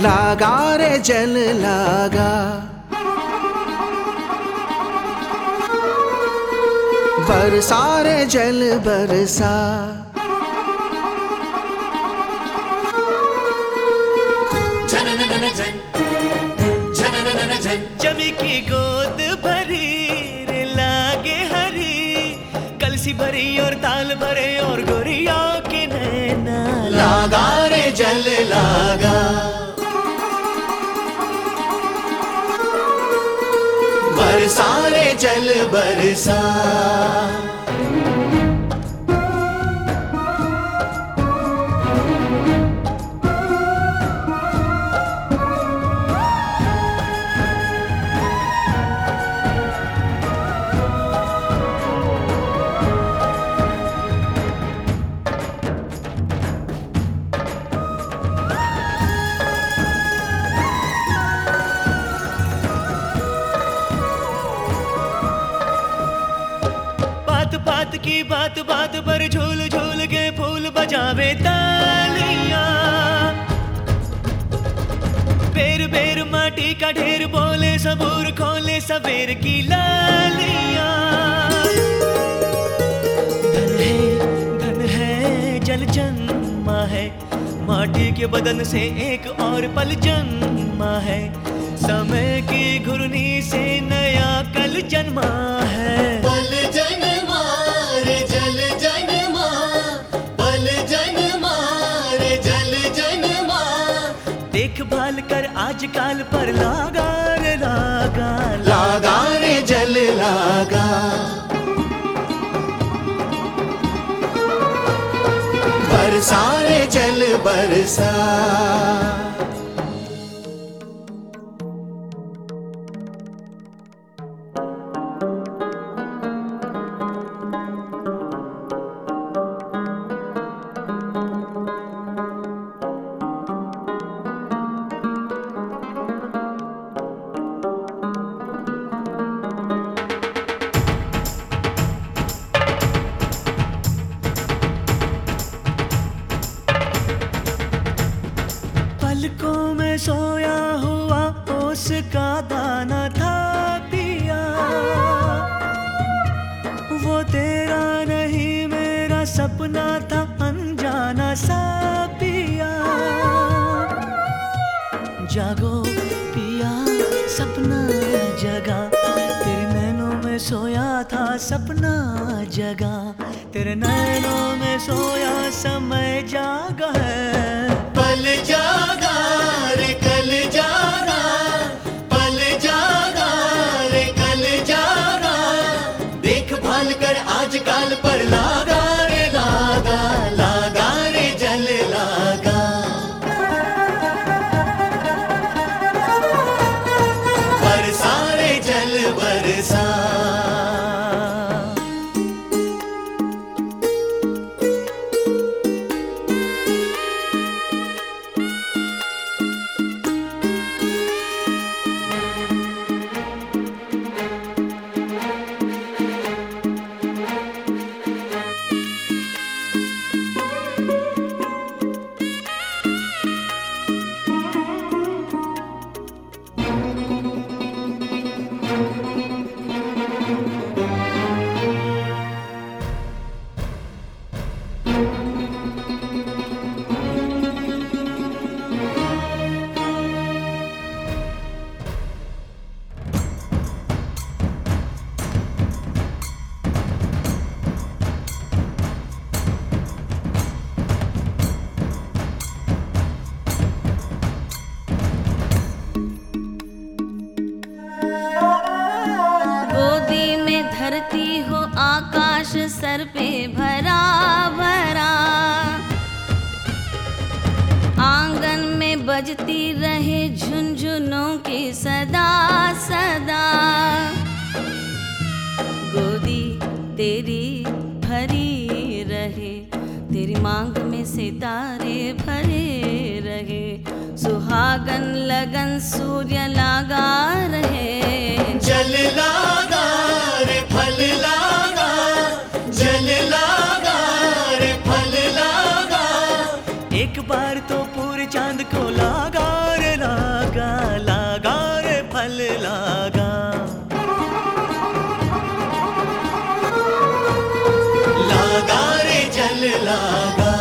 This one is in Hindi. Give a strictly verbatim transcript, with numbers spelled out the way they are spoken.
लागा रे जल लागा, बरसा रे जल बरसा। जमी की गोद भरी रे लागे हरी, कलसी भरी और ताल भरे और गोरिया के नैना। लागा रे जल लागा, बरसा रे जल बरसा। बात की बात बात पर झूल झूल के फूल बजावे तालियां, बेर बेर माटी का ढेर बोले सबूर खोले सवेर की लालियां। धन है धन है जल जन्मा है, माटी के बदन से एक और पल जन्मा है, समय की घुर्नी से नया कल जन्मा है। पल जन्मा रे जल जन्मा, पल जन्मा रे जल जन्मा। देखभाल कर आजकल पर लागा रे लागा, लागा रे जल लागा, बरसा रे जल बरसा। पलकों में सोया हुआ उसका दाना था पिया, वो तेरा नहीं मेरा सपना था अनजाना सा पिया। जागो पिया सपना जगा, तेरे नैनों में सोया था सपना जगा, तेरे नैनों में सोया समय जागा है। पल जागा रे कल जागा, पल जागा रे कल जागा। देखभाल कर आजकल पर लागा रे लागा, लागा रे जल लागा, बरसा रे जल बरसा। धरती हो आकाश सर पे भरा भरा, आंगन में बजती रहे झुनझुनों की सदा सदा। गोदी तेरी भरी रहे, तेरी मांग में सितारे भरे रहे, सुहागन लगन सूर्य लागा रहे। जल लागा रे फल लागा, जल लागा रे फल लागा। एक बार तो पूरे चांद को लागा रे लागा